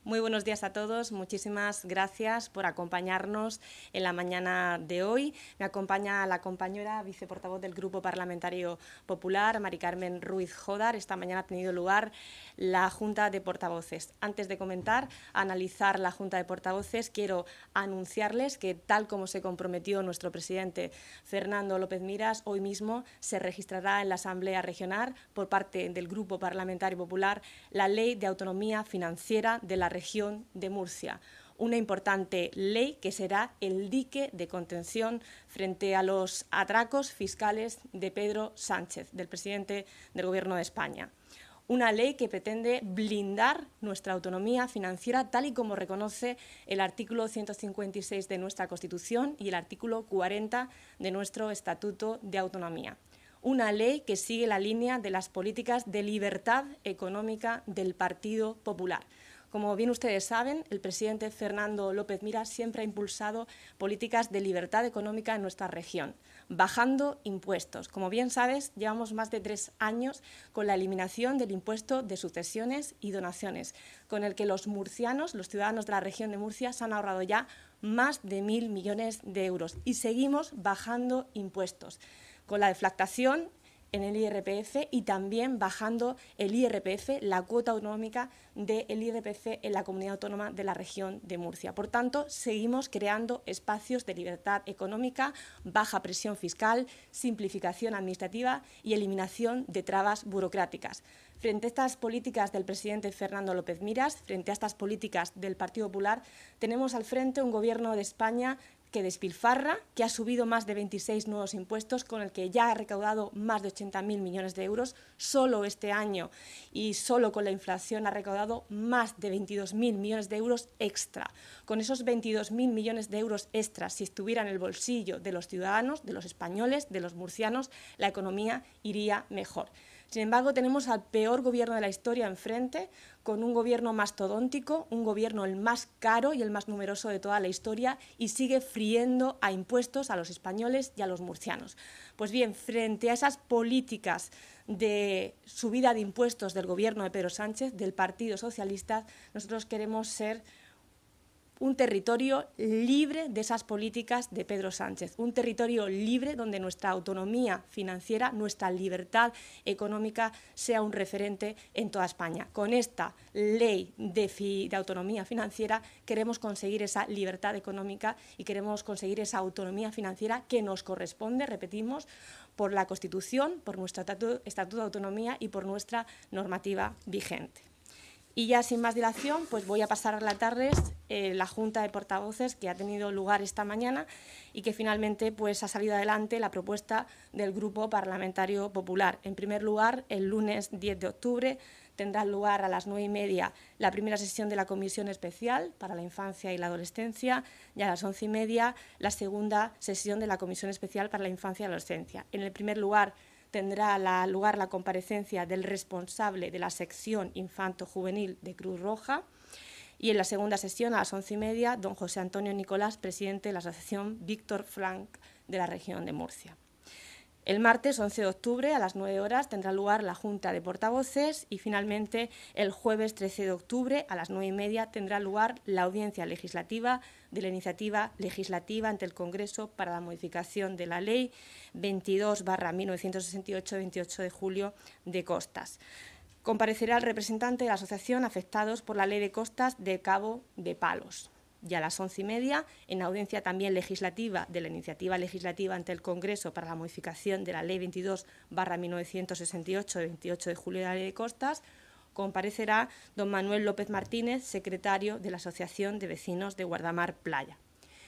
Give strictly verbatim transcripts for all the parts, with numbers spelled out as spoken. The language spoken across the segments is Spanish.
Muy buenos días a todos. Muchísimas gracias por acompañarnos en la mañana de hoy. Me acompaña la compañera viceportavoz del Grupo Parlamentario Popular, Mari Carmen Ruiz Jodar. Esta mañana ha tenido lugar la Junta de Portavoces. Antes de comentar, analizar la Junta de Portavoces, quiero anunciarles que, tal como se comprometió nuestro presidente Fernando López Miras, hoy mismo se registrará en la Asamblea Regional por parte del Grupo Parlamentario Popular la Ley de Autonomía Financiera de la región de Murcia, una importante ley que será el dique de contención frente a los atracos fiscales de Pedro Sánchez, del presidente del Gobierno de España. Una ley que pretende blindar nuestra autonomía financiera, tal y como reconoce el artículo ciento cincuenta y seis de nuestra Constitución y el artículo cuarenta de nuestro Estatuto de Autonomía. Una ley que sigue la línea de las políticas de libertad económica del Partido Popular. Como bien ustedes saben, el presidente Fernando López Miras siempre ha impulsado políticas de libertad económica en nuestra región, bajando impuestos. Como bien sabes, llevamos más de tres años con la eliminación del impuesto de sucesiones y donaciones, con el que los murcianos, los ciudadanos de la región de Murcia, se han ahorrado ya más de mil millones de euros y seguimos bajando impuestos, con la deflactación en el I R P F y también bajando el I R P F, la cuota autonómica del I R P F en la comunidad autónoma de la región de Murcia. Por tanto, seguimos creando espacios de libertad económica, baja presión fiscal, simplificación administrativa y eliminación de trabas burocráticas. Frente a estas políticas del presidente Fernando López Miras, frente a estas políticas del Partido Popular, tenemos al frente un Gobierno de España que despilfarra, que ha subido más de veintiséis nuevos impuestos, con el que ya ha recaudado más de ochenta mil millones de euros. Solo este año y solo con la inflación ha recaudado más de veintidós mil millones de euros extra. Con esos veintidós mil millones de euros extras, si estuviera en el bolsillo de los ciudadanos, de los españoles, de los murcianos, la economía iría mejor. Sin embargo, tenemos al peor gobierno de la historia enfrente, con un gobierno mastodóntico, un gobierno el más caro y el más numeroso de toda la historia, y sigue friendo a impuestos a los españoles y a los murcianos. Pues bien, frente a esas políticas de subida de impuestos del gobierno de Pedro Sánchez, del Partido Socialista, nosotros queremos ser un territorio libre de esas políticas de Pedro Sánchez, un territorio libre donde nuestra autonomía financiera, nuestra libertad económica sea un referente en toda España. Con esta ley de, fi, de autonomía financiera queremos conseguir esa libertad económica y queremos conseguir esa autonomía financiera que nos corresponde, repetimos, por la Constitución, por nuestro estatuto, estatuto de autonomía y por nuestra normativa vigente. Y ya sin más dilación, pues voy a pasar a relatarles eh, la Junta de Portavoces que ha tenido lugar esta mañana y que finalmente pues, ha salido adelante la propuesta del Grupo Parlamentario Popular. En primer lugar, el lunes diez de octubre tendrá lugar a las nueve y media la primera sesión de la Comisión Especial para la Infancia y la Adolescencia y a las once y media la segunda sesión de la Comisión Especial para la Infancia y la Adolescencia. En el primer lugar, tendrá la, lugar la comparecencia del responsable de la sección infanto-juvenil de Cruz Roja y en la segunda sesión, a las once y media, don José Antonio Nicolás, presidente de la Asociación Víctor Frank de la región de Murcia. El martes once de octubre, a las nueve horas, tendrá lugar la Junta de Portavoces y finalmente el jueves trece de octubre, a las nueve y media, tendrá lugar la audiencia legislativa de la iniciativa legislativa ante el Congreso para la modificación de la Ley veintidós barra mil novecientos sesenta y ocho, veintiocho de julio de Costas. Comparecerá el representante de la asociación afectados por la Ley de Costas de Cabo de Palos. Y a las once y media, en audiencia también legislativa de la iniciativa legislativa ante el Congreso para la modificación de la Ley veintidós barra mil novecientos sesenta y ocho, de veintiocho de julio de la Ley de Costas, comparecerá don Manuel López Martínez, secretario de la Asociación de Vecinos de Guardamar Playa.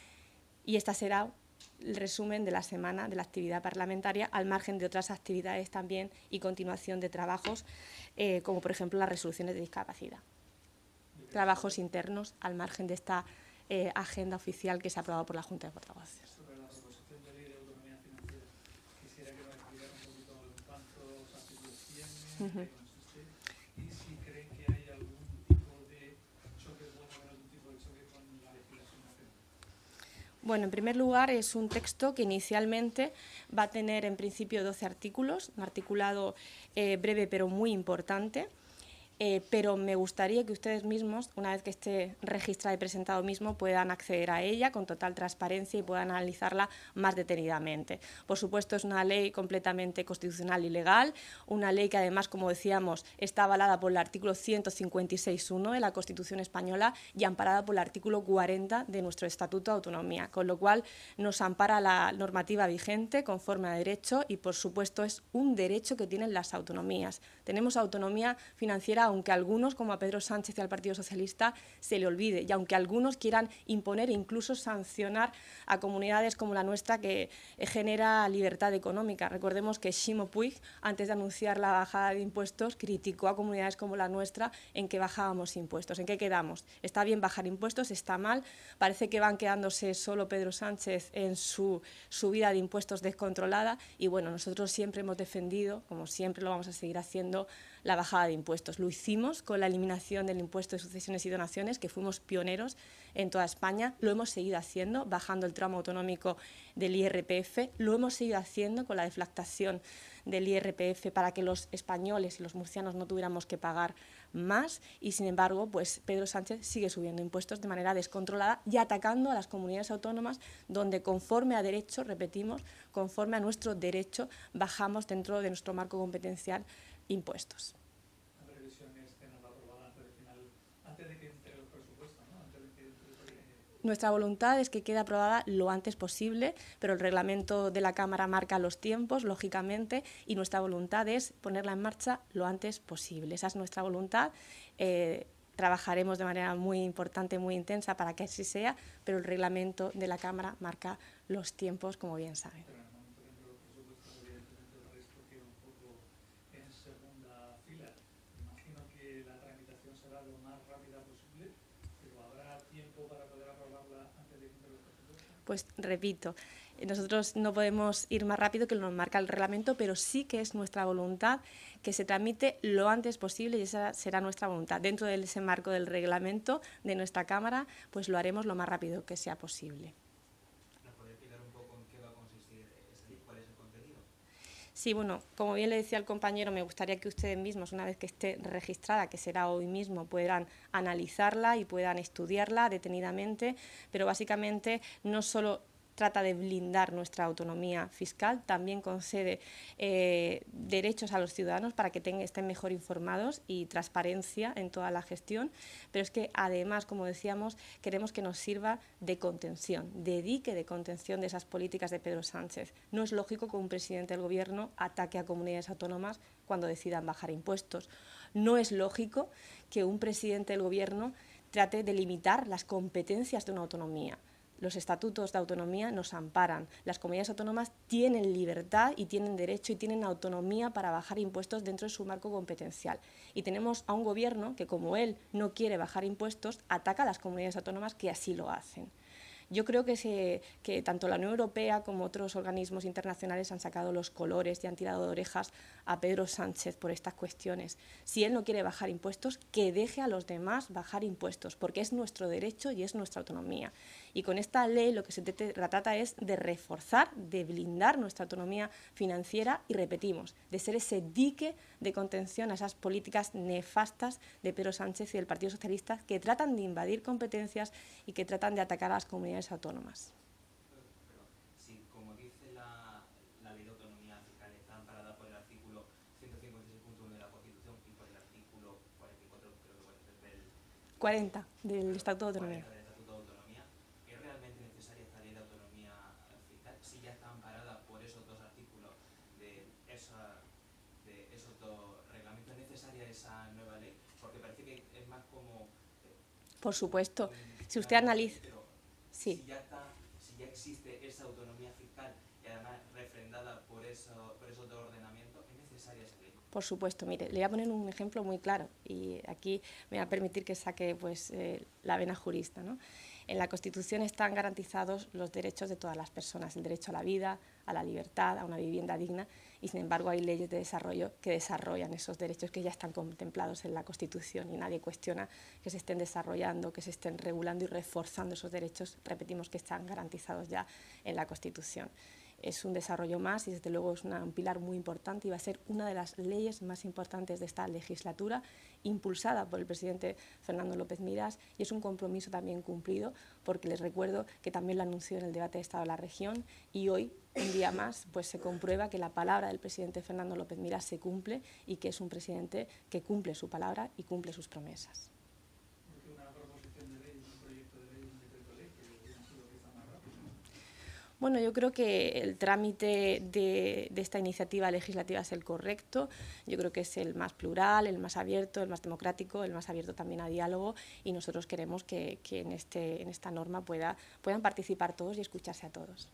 Y esta será el resumen de la semana de la actividad parlamentaria, al margen de otras actividades también y continuación de trabajos, eh, como por ejemplo las resoluciones de discapacidad. Trabajos internos al margen de esta eh, agenda oficial que se ha aprobado por la Junta de Portavoces. Sobre la proposición de ley de autonomía financiera, quisiera que nos explicara un poquito cuántos artículos tiene, en qué consiste y si creen que hay algún tipo de choque, puede haber algún tipo de choque con la legislación nacional. Bueno, en primer lugar, es un texto que inicialmente va a tener en principio doce artículos, un articulado eh, breve pero muy importante. Eh, pero me gustaría que ustedes mismos, una vez que esté registrado y presentado mismo, puedan acceder a ella con total transparencia y puedan analizarla más detenidamente. Por supuesto, es una ley completamente constitucional y legal, una ley que además, como decíamos, está avalada por el artículo ciento cincuenta y seis punto uno de la Constitución española y amparada por el artículo cuarenta de nuestro Estatuto de Autonomía, con lo cual nos ampara la normativa vigente conforme a derecho y, por supuesto, es un derecho que tienen las autonomías. Tenemos autonomía financiera, aunque a algunos, como a Pedro Sánchez y al Partido Socialista, se le olvide, y aunque algunos quieran imponer e incluso sancionar a comunidades como la nuestra, que genera libertad económica. Recordemos que Ximo Puig, antes de anunciar la bajada de impuestos, criticó a comunidades como la nuestra en que bajábamos impuestos. ¿En qué quedamos? ¿Está bien bajar impuestos? ¿Está mal? Parece que van quedándose solo Pedro Sánchez en su subida de impuestos descontrolada y, bueno, nosotros siempre hemos defendido, como siempre lo vamos a seguir haciendo, la bajada de impuestos. Lo hicimos con la eliminación del impuesto de sucesiones y donaciones, que fuimos pioneros en toda España. Lo hemos seguido haciendo, bajando el tramo autonómico del I R P F. Lo hemos seguido haciendo con la deflactación del I R P F para que los españoles y los murcianos no tuviéramos que pagar más. Y, sin embargo, pues Pedro Sánchez sigue subiendo impuestos de manera descontrolada y atacando a las comunidades autónomas donde, conforme a derecho, repetimos, conforme a nuestro derecho, bajamos dentro de nuestro marco competencial impuestos. La previsión es tenerla aprobada antes de final, antes de que entre los presupuestos, ¿no? Antes de que entre el... Nuestra voluntad es que quede aprobada lo antes posible, pero el reglamento de la Cámara marca los tiempos, lógicamente, y nuestra voluntad es ponerla en marcha lo antes posible. Esa es nuestra voluntad. Eh, trabajaremos de manera muy importante, muy intensa para que así sea, pero el reglamento de la Cámara marca los tiempos, como bien saben. Pues repito, nosotros no podemos ir más rápido que lo nos marca el reglamento, pero sí que es nuestra voluntad que se tramite lo antes posible y esa será nuestra voluntad. Dentro de ese marco del reglamento de nuestra Cámara, pues lo haremos lo más rápido que sea posible. ¿Nos podría explicar un poco en qué va a consistir esa ley? ¿Cuál es el contenido? Sí, bueno, como bien le decía el compañero, me gustaría que ustedes mismos, una vez que esté registrada, que será hoy mismo, puedan analizarla y puedan estudiarla detenidamente, pero básicamente no solo trata de blindar nuestra autonomía fiscal, también concede eh, derechos a los ciudadanos para que tengan, estén mejor informados y transparencia en toda la gestión, pero es que además, como decíamos, queremos que nos sirva de contención, de dique de contención de esas políticas de Pedro Sánchez. No es lógico que un presidente del Gobierno ataque a comunidades autónomas cuando decidan bajar impuestos. No es lógico que un presidente del Gobierno trate de limitar las competencias de una autonomía. Los estatutos de autonomía nos amparan. Las comunidades autónomas tienen libertad y tienen derecho y tienen autonomía para bajar impuestos dentro de su marco competencial. Y tenemos a un gobierno que, como él no quiere bajar impuestos, ataca a las comunidades autónomas que así lo hacen. Yo creo que, se, que tanto la Unión Europea como otros organismos internacionales han sacado los colores y han tirado de orejas a Pedro Sánchez por estas cuestiones. Si él no quiere bajar impuestos, que deje a los demás bajar impuestos, porque es nuestro derecho y es nuestra autonomía. Y con esta ley lo que se trata es de reforzar, de blindar nuestra autonomía financiera y, repetimos, de ser ese dique de contención a esas políticas nefastas de Pedro Sánchez y del Partido Socialista que tratan de invadir competencias y que tratan de atacar a las comunidades autónomas. Pero, si, como dice la, la ley de autonomía fiscal, está amparada por el artículo ciento cincuenta y seis punto uno de la Constitución y por el artículo cuarenta y cuatro, creo que es del... cuarenta del Estatuto de Autonomía. cuarenta del Estatuto de Autonomía, ¿es realmente necesaria esta ley de autonomía fiscal si ya está amparada por esos dos artículos de, esa, de esos dos reglamentos? ¿Es necesaria esa nueva ley? Porque parece que es más como... Eh, por supuesto. un, Si usted analiza... Sí. Si ya, está, si ya existe esa autonomía fiscal y además refrendada por, eso, por esos dos ordenamientos, ¿es necesaria esa ley? Por supuesto, mire, le voy a poner un ejemplo muy claro y aquí me va a permitir que saque pues, eh, la vena jurista, ¿no? En la Constitución están garantizados los derechos de todas las personas, el derecho a la vida, a la libertad, a una vivienda digna, y sin embargo hay leyes de desarrollo que desarrollan esos derechos que ya están contemplados en la Constitución y nadie cuestiona que se estén desarrollando, que se estén regulando y reforzando esos derechos, repetimos que están garantizados ya en la Constitución. es un desarrollo más y desde luego es una, un pilar muy importante y va a ser una de las leyes más importantes de esta legislatura, impulsada por el presidente Fernando López Miras, y es un compromiso también cumplido, porque les recuerdo que también lo anunció en el debate de Estado de la Región, y hoy, un día más, pues se comprueba que la palabra del presidente Fernando López Miras se cumple y que es un presidente que cumple su palabra y cumple sus promesas. Bueno, yo creo que el trámite de, de esta iniciativa legislativa es el correcto. Yo creo que es el más plural, el más abierto, el más democrático, el más abierto también a diálogo, y nosotros queremos que, que en, este, en esta norma pueda, puedan participar todos y escucharse a todos.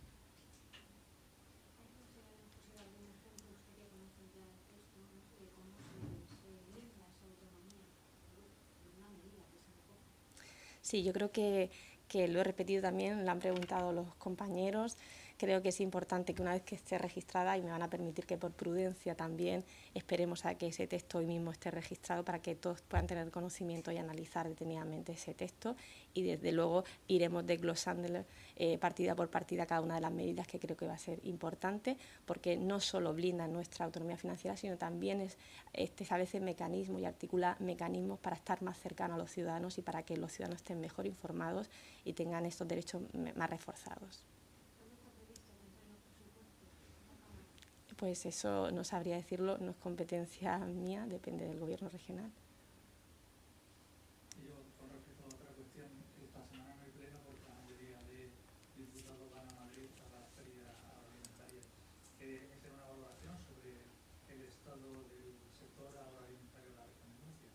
Sí, yo creo que que lo he repetido también, lo han preguntado los compañeros. Creo que es importante que una vez que esté registrada, y me van a permitir que por prudencia también esperemos a que ese texto hoy mismo esté registrado para que todos puedan tener conocimiento y analizar detenidamente ese texto, y desde luego iremos desglosando eh, partida por partida cada una de las medidas, que creo que va a ser importante, porque no solo blinda nuestra autonomía financiera, sino también es, este, establece mecanismos y articula mecanismos para estar más cercano a los ciudadanos y para que los ciudadanos estén mejor informados y tengan estos derechos más reforzados. Pues eso no sabría decirlo, no es competencia mía, depende del gobierno regional. Y yo, con respecto a otra cuestión, esta semana no hay pleno porque la mayoría de diputados van a Madrid a la feria agroalimentaria. ¿Qué es una valoración sobre el estado del sector agroalimentario de la región de Murcia?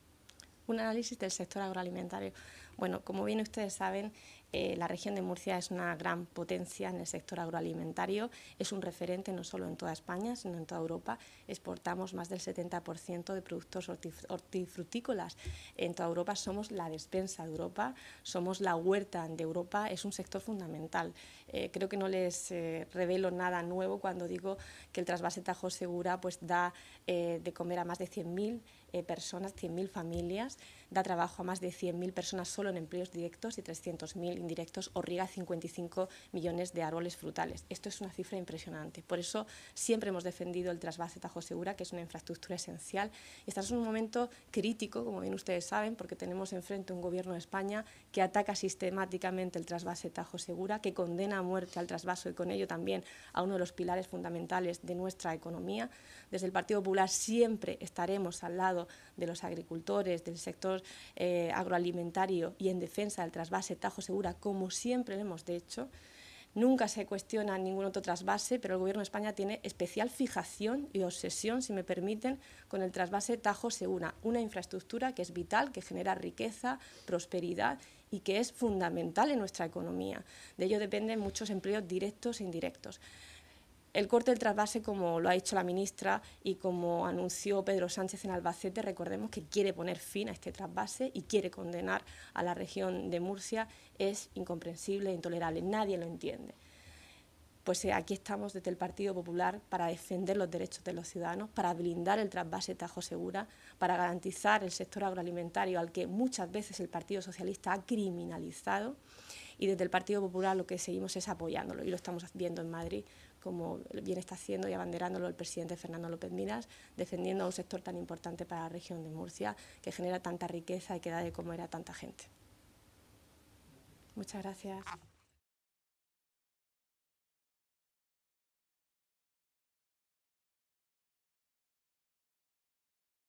Un análisis del sector agroalimentario. Bueno, como bien ustedes saben, eh, la región de Murcia es una gran potencia en el sector agroalimentario, es un referente no solo en toda España, sino en toda Europa. Exportamos más del setenta por ciento de productos hortifrutícolas. En toda Europa somos la despensa de Europa, somos la huerta de Europa, es un sector fundamental. Eh, creo que no les eh, revelo nada nuevo cuando digo que el trasvase Tajo Segura pues, da eh, de comer a más de cien mil eh, personas, cien mil familias, da trabajo a más de cien mil personas solo en empleos directos y trescientos mil indirectos, o riega cincuenta y cinco millones de árboles frutales. Esto es una cifra impresionante. Por eso siempre hemos defendido el trasvase Tajo Segura, que es una infraestructura esencial. Y estamos en un momento crítico, como bien ustedes saben, porque tenemos enfrente un gobierno de España que ataca sistemáticamente el trasvase Tajo Segura, que condena a muerte al trasvase y con ello también a uno de los pilares fundamentales de nuestra economía. Desde el Partido Popular siempre estaremos al lado de los agricultores, del sector eh, agroalimentario y en defensa del trasvase Tajo Segura, como siempre lo hemos hecho. Nunca se cuestiona ningún otro trasvase, pero el Gobierno de España tiene especial fijación y obsesión, si me permiten, con el trasvase Tajo Segura, una infraestructura que es vital, que genera riqueza, prosperidad y que es fundamental en nuestra economía. De ello dependen muchos empleos directos e indirectos. El corte del trasvase, como lo ha dicho la ministra y como anunció Pedro Sánchez en Albacete, recordemos que quiere poner fin a este trasvase y quiere condenar a la región de Murcia, es incomprensible e intolerable, nadie lo entiende. Pues eh, aquí estamos desde el Partido Popular para defender los derechos de los ciudadanos, para blindar el trasvase Tajo Segura, para garantizar el sector agroalimentario al que muchas veces el Partido Socialista ha criminalizado, y desde el Partido Popular lo que seguimos es apoyándolo, y lo estamos viendo en Madrid, como bien está haciendo y abanderándolo el presidente Fernando López Miras, defendiendo a un sector tan importante para la región de Murcia, que genera tanta riqueza y que da de comer a tanta gente. Muchas gracias.